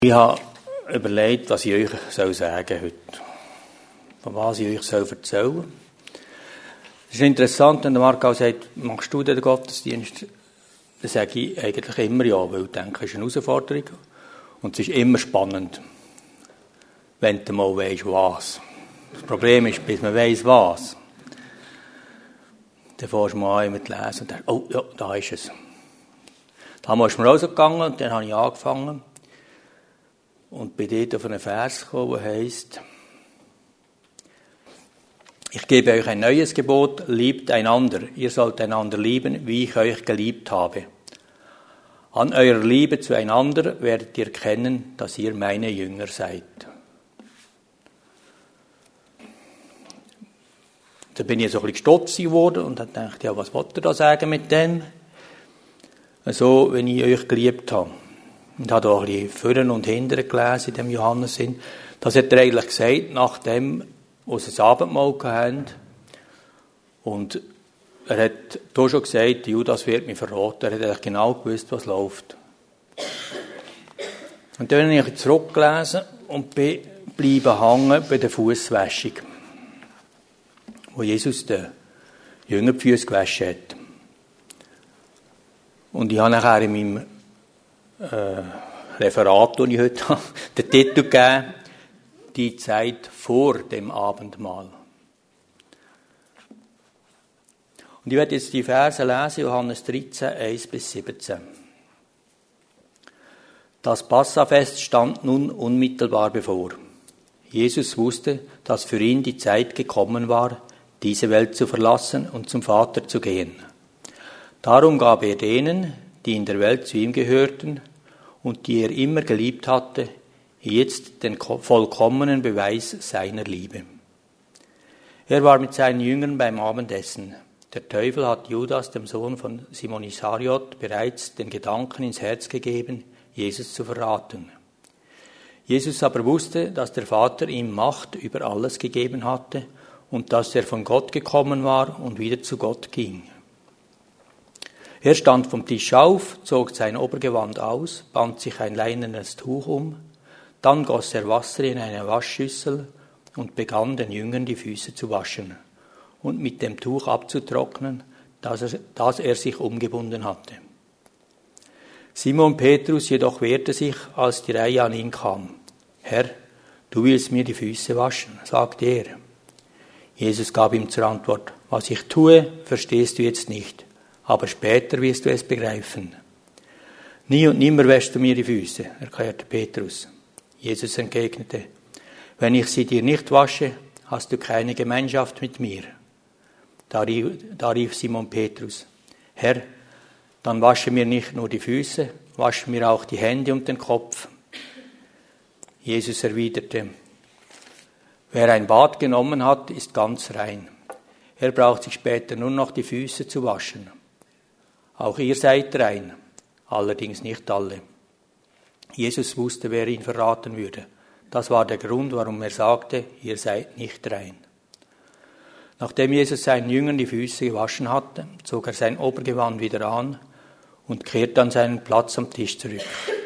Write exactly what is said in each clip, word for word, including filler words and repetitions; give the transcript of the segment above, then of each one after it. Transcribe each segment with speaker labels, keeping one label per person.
Speaker 1: Ich habe überlegt, was ich euch sagen soll heute. Von was ich euch erzählen soll. Es ist interessant, wenn der Marc sagt, machst du den Gottesdienst? Dann sage ich eigentlich immer ja, weil ich denke, es ist eine Herausforderung. Und es ist immer spannend, wenn du mal weisst, was. Das Problem ist, bis man weiss, was. Dann fährst du mal an, mit lesen und denkst, oh ja, da ist es. Damals ist mir rausgegangen und dann habe ich angefangen. Und bin dort auf einen Vers gekommen, der heisst, ich gebe euch ein neues Gebot, liebt einander. Ihr sollt einander lieben, wie ich euch geliebt habe. An eurer Liebe zueinander werdet ihr kennen, dass ihr meine Jünger seid. Da bin ich so ein bisschen stutzig geworden und habe gedacht, ja, was wollt ihr da sagen mit dem? So, wenn ich euch geliebt habe. Und habe auch ein bisschen vorne und hinten gelesen in dem Johannes hin. Das hat er eigentlich gesagt, nachdem wir das Abendmahl hatten. Und er hat hier schon gesagt, Judas wird mich verraten. Er hat eigentlich genau gewusst, was läuft. Und dann habe ich zurückgelesen und bin bleiben hängen bei der Fußwäschung, wo Jesus den Jüngern die Füße gewaschen hat. Und ich habe nachher in meinem Äh, Referat, das ich heute habe, den Titel gegeben, die Zeit vor dem Abendmahl. Und ich werde jetzt die Verse lesen, Johannes dreizehn, eins bis siebzehn. Das Passafest stand nun unmittelbar bevor. Jesus wusste, dass für ihn die Zeit gekommen war, diese Welt zu verlassen und zum Vater zu gehen. Darum gab er denen, die in der Welt zu ihm gehörten, und die er immer geliebt hatte, jetzt den vollkommenen Beweis seiner Liebe. Er war mit seinen Jüngern beim Abendessen. Der Teufel hat Judas, dem Sohn von Simon Ischariot, bereits den Gedanken ins Herz gegeben, Jesus zu verraten. Jesus aber wusste, dass der Vater ihm Macht über alles gegeben hatte und dass er von Gott gekommen war und wieder zu Gott ging. Er stand vom Tisch auf, zog sein Obergewand aus, band sich ein leinenes Tuch um, dann goss er Wasser in eine Waschschüssel und begann den Jüngern die Füße zu waschen und mit dem Tuch abzutrocknen, das er, das er sich umgebunden hatte. Simon Petrus jedoch wehrte sich, als die Reihe an ihn kam. Herr, du willst mir die Füße waschen, sagte er. Jesus gab ihm zur Antwort, was ich tue, verstehst du jetzt nicht. Aber später wirst du es begreifen. Nie und nimmer wäschst du mir die Füße, erklärte Petrus. Jesus entgegnete, wenn ich sie dir nicht wasche, hast du keine Gemeinschaft mit mir. Da rief, da rief Simon Petrus, Herr, dann wasche mir nicht nur die Füße, wasche mir auch die Hände und den Kopf. Jesus erwiderte, wer ein Bad genommen hat, ist ganz rein. Er braucht sich später nur noch die Füße zu waschen. Auch ihr seid rein, allerdings nicht alle. Jesus wusste, wer ihn verraten würde. Das war der Grund, warum er sagte, ihr seid nicht rein. Nachdem Jesus seinen Jüngern die Füße gewaschen hatte, zog er sein Obergewand wieder an und kehrte an seinen Platz am Tisch zurück.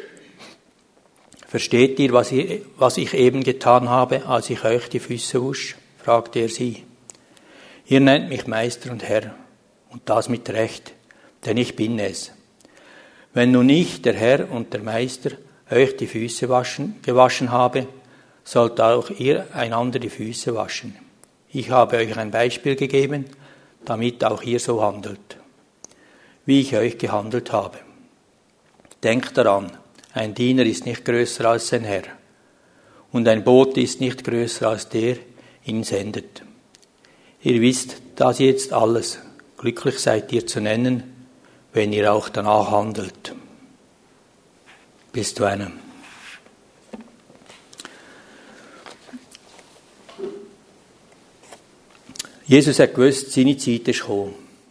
Speaker 1: Versteht ihr, was ich, was ich eben getan habe, als ich euch die Füße wusch? Fragte er sie. Ihr nennt mich Meister und Herr, und das mit Recht. Denn ich bin es. Wenn nun ich, der Herr und der Meister, euch die Füße waschen, gewaschen habe, sollt auch ihr einander die Füße waschen. Ich habe euch ein Beispiel gegeben, damit auch ihr so handelt, wie ich euch gehandelt habe. Denkt daran, ein Diener ist nicht größer als sein Herr, und ein Bote ist nicht größer als der ihn sendet. Ihr wisst das jetzt alles, glücklich seid ihr zu nennen, wenn ihr auch danach handelt. Bis zu einem. Jesus hat gewusst, seine Zeit ist gekommen.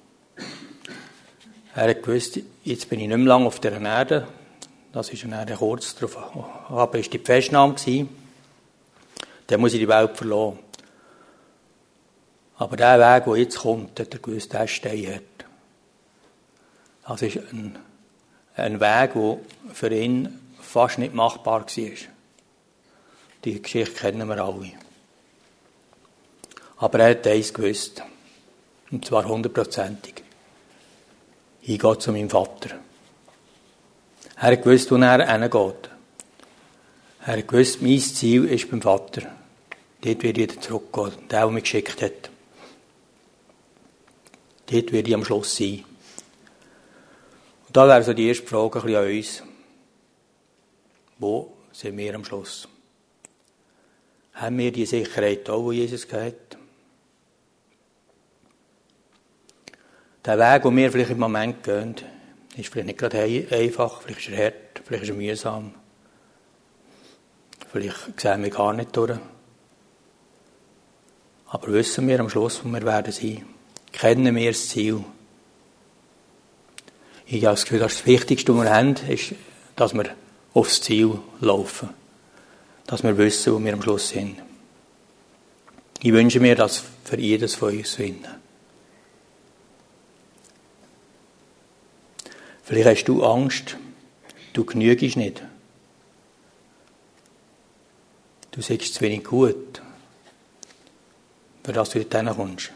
Speaker 1: Er hat gewusst, jetzt bin ich nicht mehr lange auf dieser Erde. Das ist dann kurz darauf. Aber es war die Festnahme. Dann muss ich die Welt verlassen. Aber der Weg, der jetzt kommt, hat er gewusst, der ist steinhart. Das ist ein, ein Weg, der für ihn fast nicht machbar war. Die Geschichte kennen wir alle. Aber er hat eins gewusst. Und zwar hundertprozentig. Ich gehe zu meinem Vater. Er hat gewusst, wo er hingeht. Er hat gewusst, mein Ziel ist beim Vater. Dort werde ich wieder zurückgehen. Der, der mich geschickt hat. Dort werde ich am Schluss sein. Und da wäre so die erste Frage ein bisschen an uns. Wo sind wir am Schluss? Haben wir die Sicherheit auch, die Jesus hat? Der Weg, den wir vielleicht im Moment gehen, ist vielleicht nicht gerade einfach, vielleicht ist er hart, vielleicht ist er mühsam. Vielleicht sehen wir gar nicht durch. Aber wissen wir am Schluss, wo wir werden sein? Kennen wir das Ziel? Ich habe das Gefühl, das Wichtigste, was wir haben, ist, dass wir aufs Ziel laufen. Dass wir wissen, wo wir am Schluss sind. Ich wünsche mir das für jedes von uns finden. Vielleicht hast du Angst, du genügst nicht. Du sagst zu wenig gut, für das du dort hinkommst.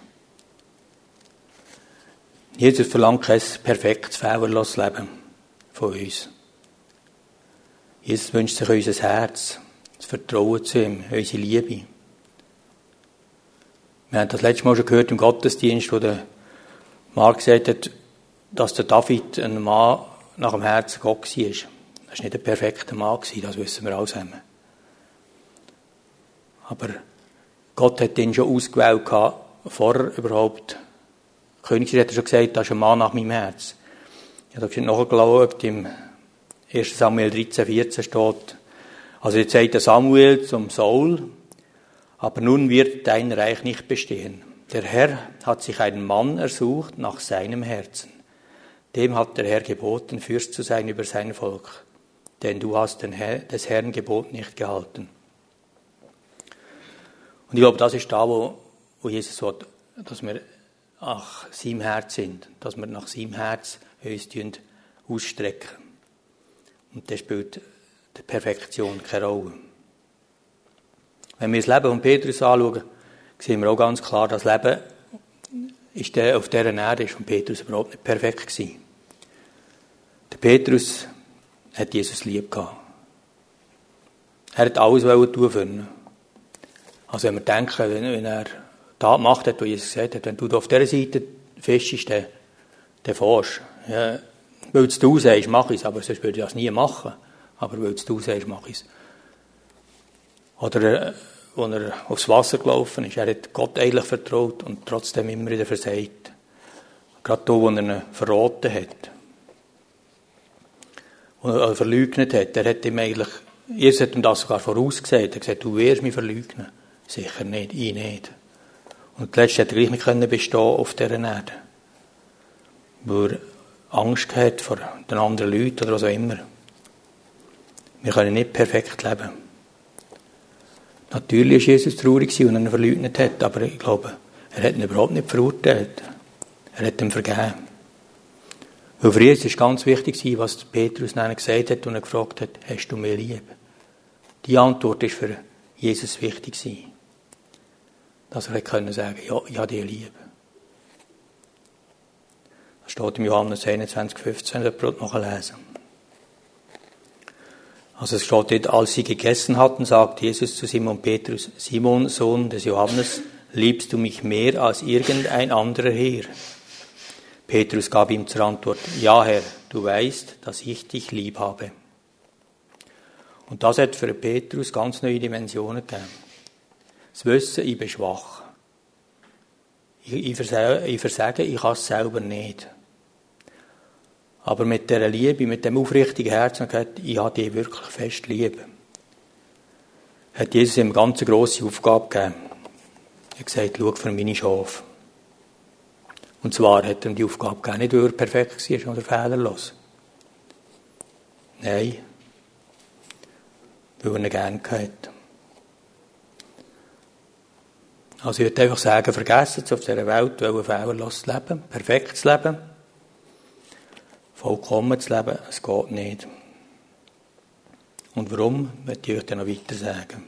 Speaker 1: Jesus verlangt kein perfektes, fehlerloses Leben von uns. Jesus wünscht sich unser Herz, das Vertrauen zu ihm, unsere Liebe. Wir haben das letzte Mal schon gehört im Gottesdienst, wo der Mark gesagt hat, dass der David ein Mann nach dem Herzen Gott war. Das war nicht ein perfekter Mann, das wissen wir alle zusammen. Aber Gott hat ihn schon ausgewählt, vorher überhaupt. Der König hat schon gesagt, das ist ein Mann nach meinem Herz. Ich habe da nachgeschaut, im ersten Samuel dreizehn, vierzehn steht, also jetzt sagt der Samuel zum Saul, aber nun wird dein Reich nicht bestehen. Der Herr hat sich einen Mann ersucht nach seinem Herzen. Dem hat der Herr geboten, Fürst zu sein über sein Volk. Denn du hast den Herr, des Herrn Gebot nicht gehalten. Und ich glaube, das ist da, wo, wo Jesus will, dass wir nach seinem Herz sind. Dass wir nach seinem Herz uns ausstrecken. Und das spielt die Perfektion keine Rolle. Wenn wir das Leben von Petrus anschauen, sehen wir auch ganz klar, das Leben ist der, auf dieser Erde ist von Petrus überhaupt nicht perfekt gewesen. Der Petrus hat Jesus lieb gehabt. Er hat alles tun für ihn. Also wenn wir denken, wenn, wenn er da gemacht hat, wo Jesus gesagt hat, wenn du auf dieser Seite fest bist, dann, dann fährst. Ja, weil du sagst, mach ich es, aber sonst würde ich das nie machen. Aber weil du sagst, mach ich es. Oder als er aufs Wasser gelaufen ist, er hat Gott eigentlich vertraut und trotzdem immer wieder versagt. Gerade da, wo er ihn verraten hat. Wo er verleugnet hat. Er hat ihm eigentlich, Jesus hat ihm das sogar vorausgesagt. Er hat gesagt, du wirst mich verleugnen. Sicher nicht, ich nicht. Und letztlich hat er gleich nicht bestehen auf dieser Erde. Weil er Angst hatte vor den anderen Leuten oder was auch immer. Wir können nicht perfekt leben. Natürlich war Jesus traurig, als er ihn verleugnet hat, aber ich glaube, er hat ihn überhaupt nicht verurteilt. Er hat ihm vergeben. Weil für Jesus war ganz wichtig, was Petrus dann gesagt hat und er gefragt hat, hast du mich lieb? Die Antwort war für Jesus wichtig. Dass er können sagen, ja, ich habe dich lieb. Das steht im Johannes einundzwanzig, fünfzehn, das Brot noch lesen. Also es steht dort, als sie gegessen hatten, sagt Jesus zu Simon Petrus, Simon, Sohn des Johannes, liebst du mich mehr als irgendein anderer Herr? Petrus gab ihm zur Antwort, ja Herr, du weißt, dass ich dich lieb habe. Und das hat für Petrus ganz neue Dimensionen gegeben. Das Wissen, ich bin schwach. Ich, ich, versage, ich versage, ich kann es selber nicht. Aber mit dieser Liebe, mit dem aufrichtigen Herzen, gesagt, ich habe dich wirklich fest lieb. Hat Jesus ihm eine ganz grosse Aufgabe gegeben. Er hat gesagt, schau für meine Schafe. Und zwar hat er ihm die Aufgabe gegeben, nicht weil er perfekt war oder fehlerlos. Nein, weil er ihn gerne hat. Also ich würde einfach sagen, vergessen es auf dieser Welt, weil ein fehlerloses Leben, perfektes Leben, vollkommenes Leben, es geht nicht. Und warum, möchte ich euch dann noch weiter sagen.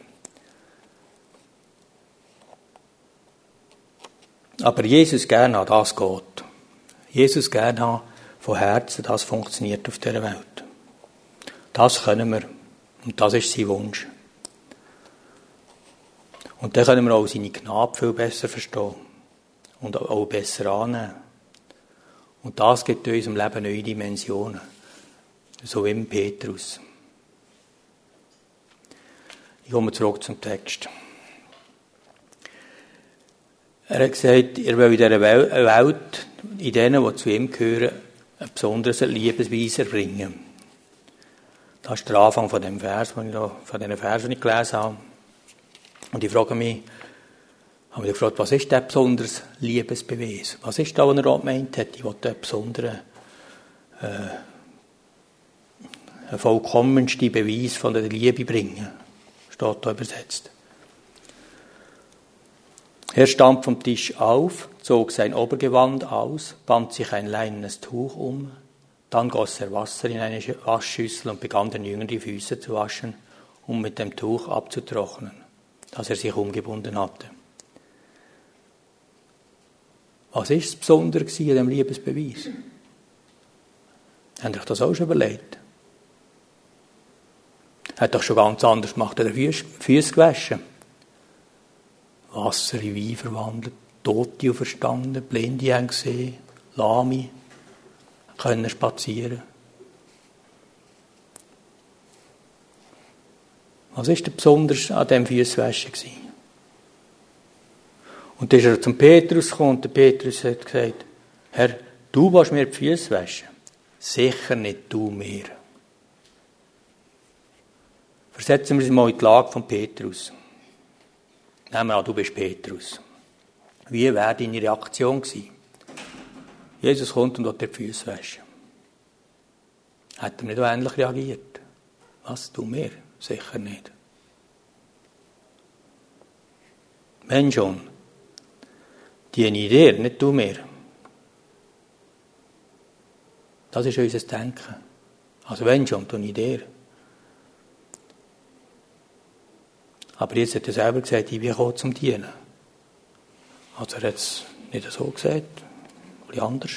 Speaker 1: Aber Jesus gerne an das geht. Jesus gerne haben, von Herzen, das funktioniert auf dieser Welt. Das können wir. Und das ist sein Wunsch. Und dann können wir auch seine Gnade viel besser verstehen. Und auch besser annehmen. Und das gibt in unserem Leben neue Dimensionen. So wie im Petrus. Ich komme zurück zum Text. Er hat gesagt, er will in dieser Welt, in denen, die zu ihm gehören, ein besonderes Liebesbeweis erbringen. Das ist der Anfang von dem Vers, von diesen Versen, die ich gelesen habe. Und ich frage mich, habe mich gefragt, was ist der besonders Liebesbeweis? Was ist da, was er auch gemeint hat? Ich will den besonderen, äh, einen vollkommensten Beweis von der Liebe bringen. Steht da übersetzt. Er stand vom Tisch auf, zog sein Obergewand aus, band sich ein leinenes Tuch um, dann goss er Wasser in eine Waschschüssel und begann den Jüngern die Füße zu waschen, um mit dem Tuch abzutrocknen, das er sich umgebunden hatte. Was ist das Besondere an diesem Liebesbeweis? Habt ihr euch das auch schon überlegt? Er hat doch schon ganz anders gemacht, er hat die Füße gewaschen. Wasser in Wein verwandelt, Tote auferstanden, Blinde haben gesehen, Lahme können spazieren. Was war der Besonders an diesem Füßwaschen? Und dann ist er zum Petrus gekommen und der Petrus hat gesagt, Herr, du willst mir die Füße waschen? Sicher nicht du mir. Versetzen wir uns mal in die Lage von Petrus. Nehmen wir an, du bist Petrus. Wie wäre deine Reaktion gewesen? Jesus kommt und will dir die Füße waschen. Hat er nicht auch ähnlich reagiert? Was, du mir? Sicher nicht. Wenn schon, diene ich dir, nicht du mir. Das ist unser Denken. Also wenn schon, tue ich dir. Aber jetzt hat er selber gesagt, ich bin gekommen zum Dienen. Also er hat es nicht so gesagt, ein bisschen anders.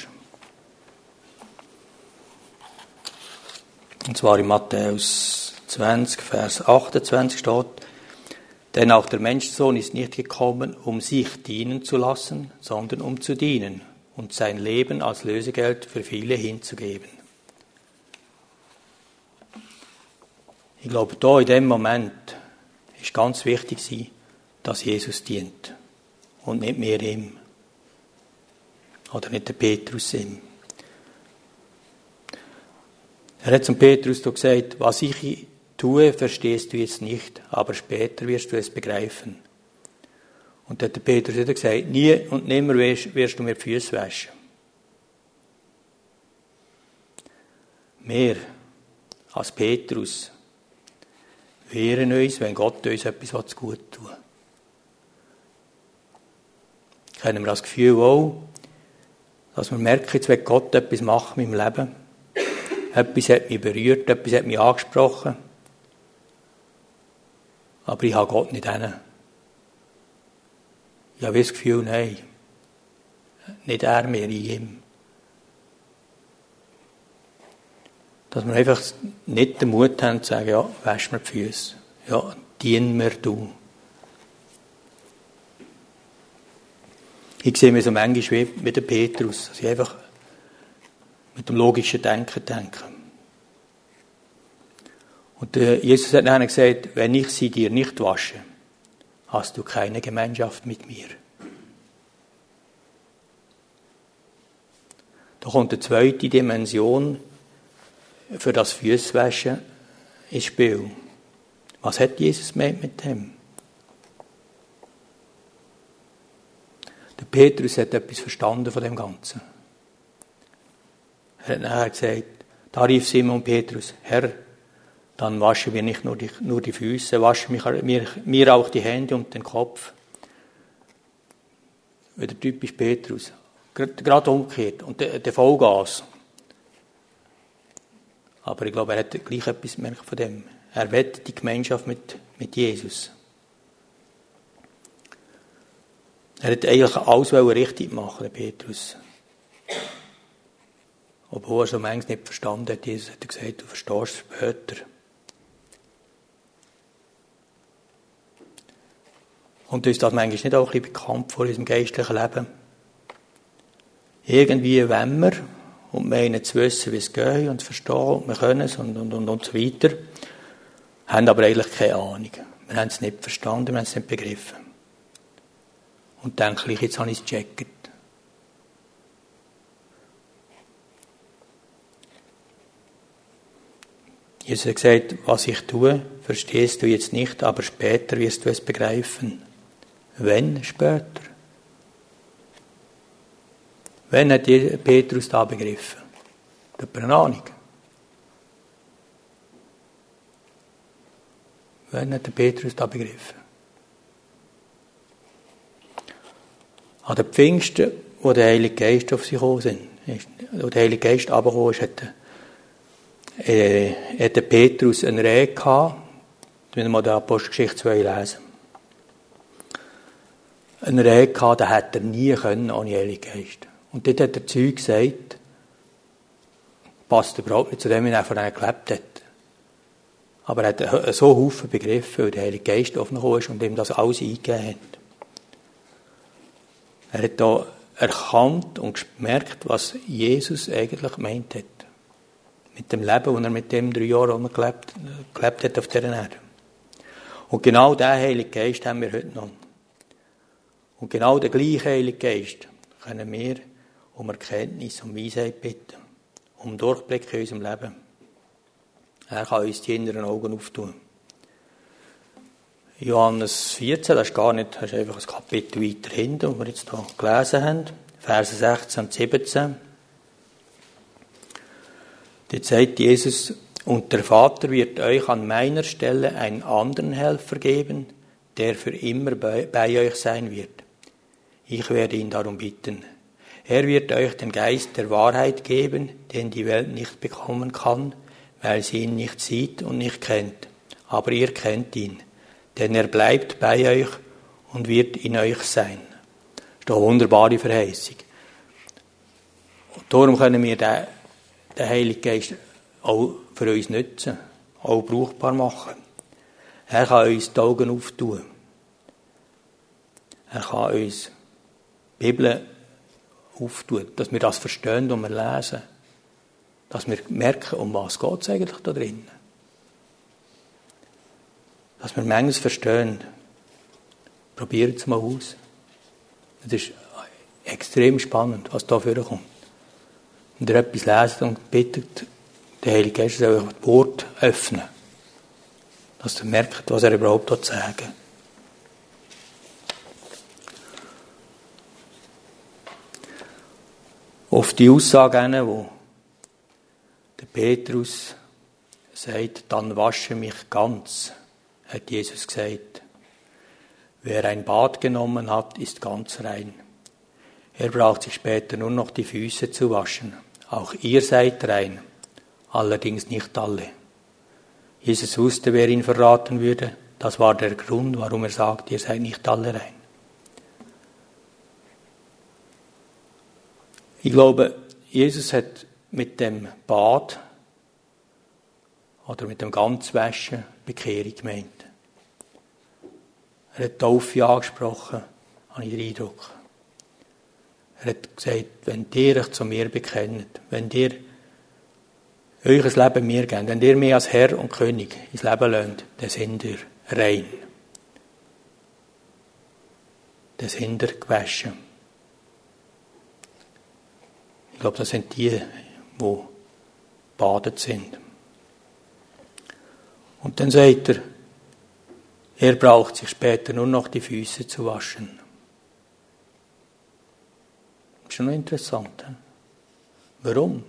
Speaker 1: Und zwar in Matthäus zwanzig, Vers achtundzwanzig steht, denn auch der Menschensohn ist nicht gekommen, um sich dienen zu lassen, sondern um zu dienen und sein Leben als Lösegeld für viele hinzugeben. Ich glaube, da in dem Moment ist ganz wichtig, dass Jesus dient und nicht mehr ihm. Oder nicht der Petrus ihm. Er hat zum Petrus gesagt, was ich tue, verstehst du jetzt nicht, aber später wirst du es begreifen. Und dann hat der Petrus wieder gesagt, nie und nimmer wirst, wirst du mir die Füße waschen. Mehr als Petrus wehren uns, wenn Gott uns etwas zu gut tut. Kennen wir das Gefühl auch, dass wir merken, jetzt will Gott etwas machen in meinem Leben. Etwas hat mich berührt, etwas hat mich angesprochen. Aber ich habe Gott nicht hin. Ich habe das Gefühl, nein, nicht er mehr, ich ihm. Dass wir einfach nicht den Mut haben zu sagen, ja, wasch mir die Füße. Ja, dien mir du. Ich sehe mich so manchmal wie mit dem Petrus, dass ich einfach mit dem logischen Denken denke. Und Jesus hat dann gesagt, wenn ich sie dir nicht wasche, hast du keine Gemeinschaft mit mir. Da kommt eine zweite Dimension für das Füßwaschen ins Spiel. Was hat Jesus gemeint mit dem? Der Petrus hat etwas verstanden von dem Ganzen. Er hat nachher gesagt, da rief Simon Petrus, Herr, dann waschen wir nicht nur die, nur die Füße, waschen mir, mir auch die Hände und den Kopf. Wieder typisch Petrus. Gerade umgekehrt. Und der, der Vollgas. Aber ich glaube, er hat gleich etwas gemerkt von dem. Er will die Gemeinschaft mit, mit Jesus. Er hat eigentlich alles richtig machen, der Petrus. Obwohl er so manchmal nicht verstanden hat, Jesus hat gesagt, du verstehst es später. Und uns das manchmal nicht auch ein bisschen bekannt vor unserem geistlichen Leben. Irgendwie wollen wir und meinen zu wissen, wie es geht und zu verstehen und wir können es und, und, und, und so weiter, haben aber eigentlich keine Ahnung. Wir haben es nicht verstanden, wir haben es nicht begriffen. Und denken, jetzt habe ich es gecheckt. Jesus hat gesagt, was ich tue, verstehst du jetzt nicht, aber später wirst du es begreifen. Wenn später? Wann hat Petrus da begriffen? Hat er eine Ahnung? Wann hat der Petrus da begriffen? An den Pfingsten, wo der Heilige Geist auf sie gekommen sind, wo der Heilige Geist runtergekommen ist, hat der, äh, hat der Petrus eine Rede gehabt, wenn wir mal die Apostelgeschichte zwei lesen. Eine Rede gehabt, den hätte er nie können ohne den Heiligen Geist. Und dort hat der Zeug gesagt, passt überhaupt nicht zu dem, wie er von denen gelebt hat. Aber er hat so Haufen begriffen, weil der Heilige Geist aufgekommen ist und ihm das alles eingegeben hat. Er hat da erkannt und gemerkt, was Jesus eigentlich gemeint hat. Mit dem Leben, das er mit dem drei Jahre gelebt, gelebt hat auf dieser Erde. Und genau diesen Heiligen Geist haben wir heute noch. Und genau den gleichen Heiligen Geist können wir um Erkenntnis und Weisheit bitten. Um Durchblick in unserem Leben. Er kann uns die inneren Augen auftun. Johannes vierzehn, das ist gar nicht, das ist einfach ein Kapitel weiter hinten, das wir jetzt hier gelesen haben. Verse sechzehn und siebzehn. Dort sagt Jesus, und der Vater wird euch an meiner Stelle einen anderen Helfer geben, der für immer bei, bei euch sein wird. Ich werde ihn darum bitten. Er wird euch den Geist der Wahrheit geben, den die Welt nicht bekommen kann, weil sie ihn nicht sieht und nicht kennt. Aber ihr kennt ihn, denn er bleibt bei euch und wird in euch sein. Das ist eine wunderbare Verheißung. Und darum können wir den, den Heiligen Geist auch für uns nutzen, auch brauchbar machen. Er kann uns die Augen auftun. Er kann uns die Bibel auftun, dass wir das verstehen und wir lesen. Dass wir merken, um was geht es eigentlich da drin. Dass wir manches verstehen. Probiert es mal aus. Es ist extrem spannend, was da vorkommt. Wenn ihr etwas lest und bittet, der Heilige Geist soll euch das Wort öffnen. Dass ihr merkt, was er überhaupt sagen will. Auf die Aussage hin, wo der Petrus sagt, dann wasche mich ganz, hat Jesus gesagt. Wer ein Bad genommen hat, ist ganz rein. Er braucht sich später nur noch die Füße zu waschen. Auch ihr seid rein, allerdings nicht alle. Jesus wusste, wer ihn verraten würde. Das war der Grund, warum er sagt, ihr seid nicht alle rein. Ich glaube, Jesus hat mit dem Bad oder mit dem Ganzwaschen Bekehrung gemeint. Er hat Taufe angesprochen, habe ich den Eindruck. Er hat gesagt, wenn ihr euch zu mir bekennt, wenn ihr euch ein Leben mir gebt, wenn ihr mich als Herr und König ins Leben lasst, dann sind ihr rein. Dann sind ihr gewaschen. Ich glaube, das sind die, die badet sind. Und dann sagt er, er braucht sich später nur noch die Füße zu waschen. Das ist schon noch interessant. He? Warum?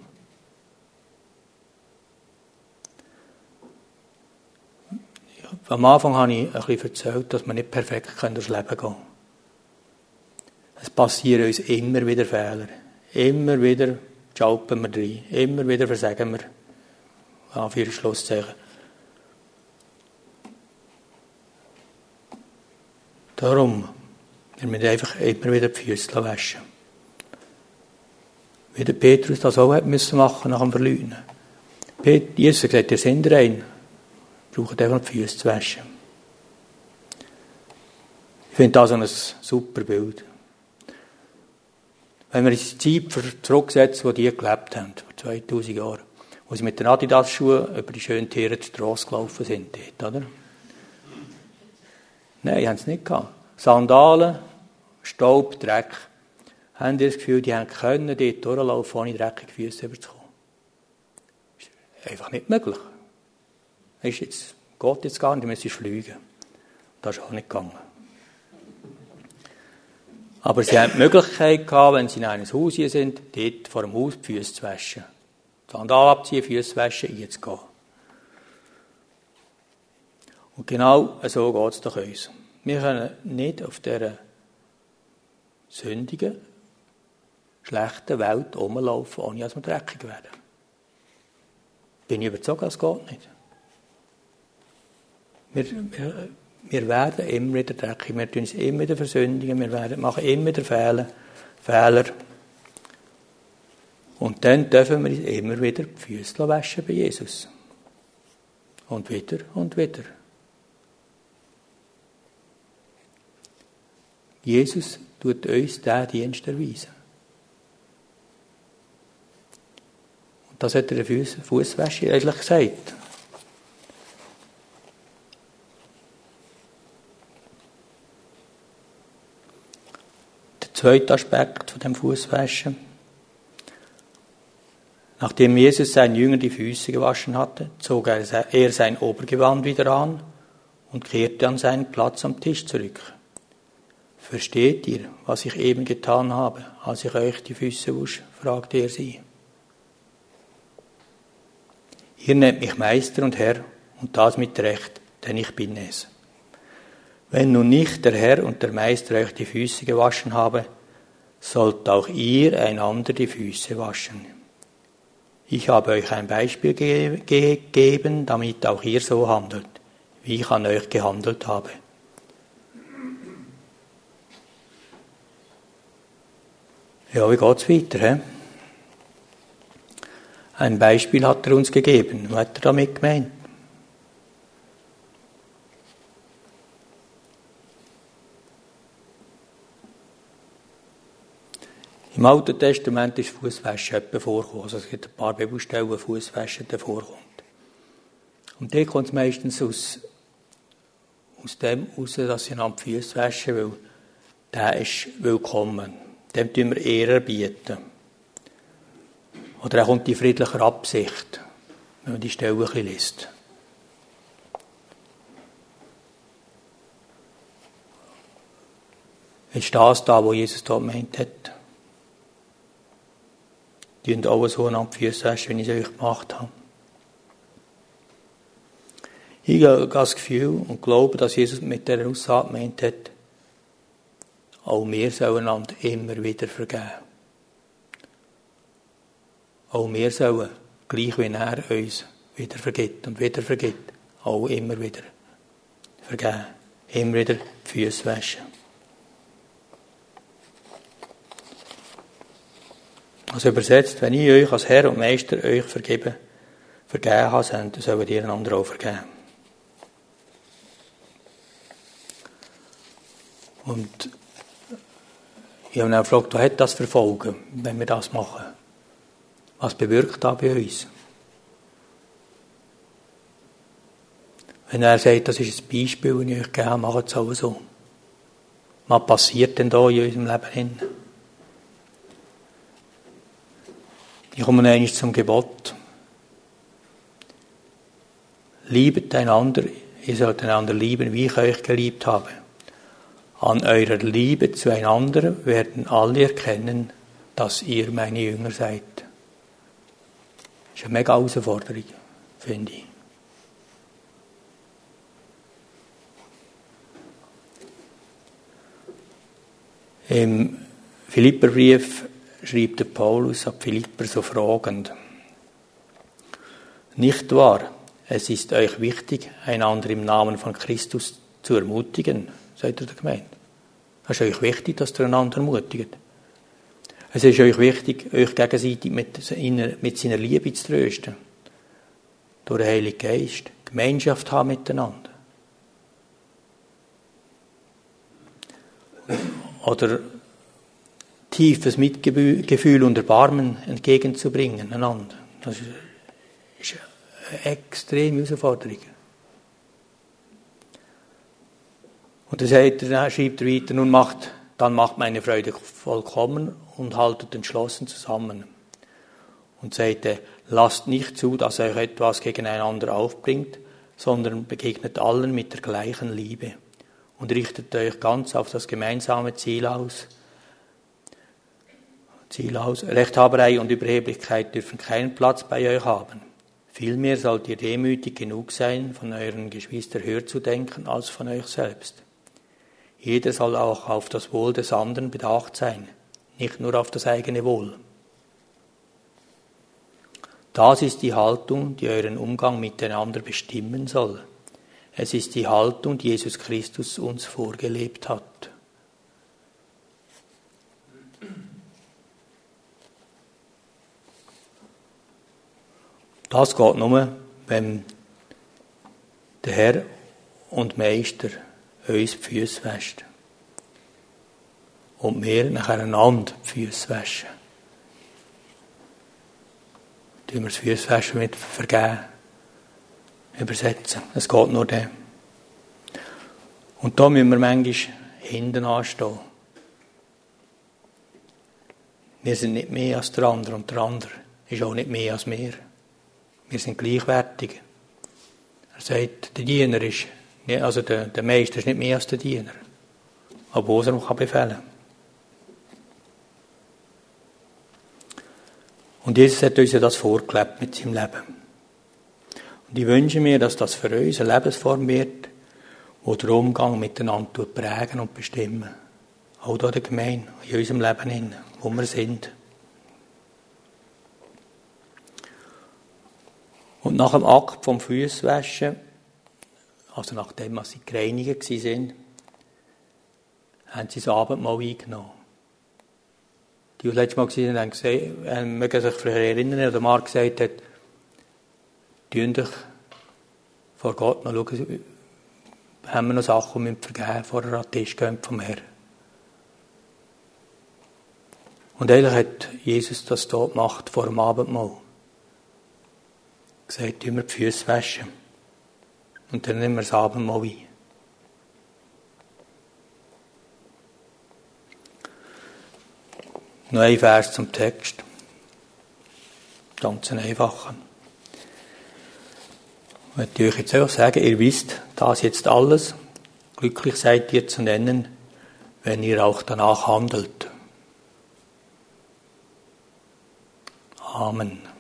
Speaker 1: Am Anfang habe ich ein bisschen erzählt, dass wir nicht perfekt durchs Leben gehen können. Es passieren uns immer wieder Fehler. Immer wieder schalten wir rein. Immer wieder versagen wir. Anführungs- Schlusszeichen. Darum, wir müssen einfach immer wieder die Füße waschen. Wie der Petrus das auch hat müssen machen nach dem Verleugnen. Jesus hat gesagt, ihr seid rein. Braucht einfach die Füße zu waschen. Ich finde das ein super Bild. Wenn wir uns die Zeit zurücksetzen, wo die gelebt haben, vor zweitausend Jahren, wo sie mit den Adidas-Schuhen über die schönen Tiere zur Strasse gelaufen sind, dort, oder? Nein, die haben es nicht gehabt. Sandalen, Staub, Dreck. Haben die das Gefühl, die haben können dort durchlaufen, ohne dreckige Füße überzukommen? Das ist einfach nicht möglich. Das ist jetzt, geht jetzt gar nicht, die müssen fliegen. Das ist auch nicht gegangen. Aber sie haben die Möglichkeit gehabt, wenn sie in einem Haus hier sind, dort vor dem Haus die Füße zu waschen. Sandalen abziehen, Füße waschen, reinzugehen. Und genau so geht es doch uns. Wir können nicht auf dieser sündigen, schlechten Welt rumlaufen, ohne dass wir dreckig werden. Bin ich überzeugt, das geht nicht. Wir, wir, wir werden immer wieder dreckig, wir tun uns immer wieder versündigen, wir werden, machen immer wieder Fehler, Fehler. Und dann dürfen wir uns immer wieder die Füße waschen bei Jesus. Und wieder und wieder. Jesus tut uns diesen Dienst erweisen. Und das hat er der Fußwäsche eigentlich gesagt. Der zweite Aspekt von dem Fußwaschen. Nachdem Jesus seinen Jüngern die Füße gewaschen hatte, zog er sein Obergewand wieder an und kehrte an seinen Platz am Tisch zurück. Versteht ihr, was ich eben getan habe, als ich euch die Füße wusch? Fragte er sie. Ihr nennt mich Meister und Herr, und das mit Recht, denn ich bin es. Wenn nun nicht der Herr und der Meister euch die Füße gewaschen habe, sollt auch ihr einander die Füße waschen. Ich habe euch ein Beispiel ge- gegeben, damit auch ihr so handelt, wie ich an euch gehandelt habe. Ja, wie geht es weiter? He? Ein Beispiel hat er uns gegeben. Was hat er damit gemeint? Im Alten Testament ist Fußwaschen etwa vorgekommen. Also es gibt ein paar Bibelstellen, wo Fußwaschen vorkommt. Und da kommt es meistens aus, aus dem heraus, dass sie einander die Füße waschen, weil der ist willkommen. Dem tun wir Ehre bieten. Oder er kommt die friedliche Absicht, wenn man die Stelle ein bisschen liest. Ist das da, wo Jesus da gemeint hat? Die tun alle so einander die Füße waschen, wie ich es euch gemacht habe. Ich habe das Gefühl und glaube, dass Jesus mit dieser Aussage gemeint hat, auch wir sollen einander immer wieder vergeben. Auch wir sollen, gleich wie er uns wieder vergibt und wieder vergibt, auch immer wieder vergeben. Immer wieder die Füße waschen. Also übersetzt, wenn ich euch als Herr und Meister euch vergebe, vergeben habe, dann sollen ihr einander auch vergeben. Und ich habe ihn auch gefragt, was hat das für Folgen, wenn wir das machen? Was bewirkt das bei uns? Wenn er sagt, das ist ein Beispiel, das ich euch gegeben habe, macht es auch so. Was passiert denn da in unserem Leben hin? Ich komme noch einmal zum Gebot. Liebet einander, ihr sollt einander lieben, wie ich euch geliebt habe. An eurer Liebe zueinander werden alle erkennen, dass ihr meine Jünger seid. Das ist eine mega Herausforderung, finde ich. Im Philipperbrief schreibt der Paulus ab Philipper so fragend. Nicht wahr? Es ist euch wichtig, einander im Namen von Christus zu ermutigen, sagt er der Gemeinde. Es ist euch wichtig, dass ihr einander ermutigt. Es ist euch wichtig, euch gegenseitig mit, mit seiner Liebe zu trösten. Durch den Heiligen Geist. Gemeinschaft haben miteinander. Oder tiefes Mitgefühl und Erbarmen entgegenzubringen einander. Das ist eine extreme Herausforderung. Und dann sagt er, schreibt er weiter, nun macht, dann macht meine Freude vollkommen und haltet entschlossen zusammen. Und sagt, lasst nicht zu, dass euch etwas gegeneinander aufbringt, sondern begegnet allen mit der gleichen Liebe und richtet euch ganz auf das gemeinsame Ziel aus. Ziel aus. Rechthaberei und Überheblichkeit dürfen keinen Platz bei euch haben. Vielmehr sollt ihr demütig genug sein, von euren Geschwistern höher zu denken als von euch selbst. Jeder soll auch auf das Wohl des anderen bedacht sein, nicht nur auf das eigene Wohl. Das ist die Haltung, die euren Umgang miteinander bestimmen soll. Es ist die Haltung, die Jesus Christus uns vorgelebt hat. Das geht nur, wenn der Herr und Meister uns die Füße wäscht. Und wir nachher einander die Füße waschen. Tun wir das Füße waschen mit vergeben, übersetzen. Es geht nur dann. Und da müssen wir manchmal hinten anstehen. Wir sind nicht mehr als der andere und der andere ist auch nicht mehr als wir. Wir sind gleichwertig. Er sagt, der Diener ist, also der, der Meister ist nicht mehr als der Diener. Obwohl er noch befehlen kann. Und Jesus hat uns ja das vorgelebt mit seinem Leben. Und ich wünsche mir, dass das für uns eine Lebensform wird, die den Umgang miteinander prägen und bestimmen. Auch hier in der Gemeinde, in unserem Leben, wo wir sind. Und nach dem Akt vom Füßwaschen, also nachdem sie gereinigt waren, haben sie das Abendmahl eingenommen. Die, die letztes Mal waren, haben gesagt, mögen sich vielleicht erinnern, oder Marc gesagt hat, tun dich vor Gott noch schauen, haben wir noch Sachen, die wir vergeben, vor den Tisch gehen vom Herrn. Und eigentlich hat Jesus das hier gemacht, vor dem Abendmahl. Gesagt, tun wir die Füße waschen. Und dann nehmen wir das Abendmahl ein. Noch ein Vers zum Text. Ganz ein einfacher. Ich möchte euch jetzt auch sagen, ihr wisst das jetzt alles. Glücklich seid ihr zu nennen, wenn ihr auch danach handelt. Amen.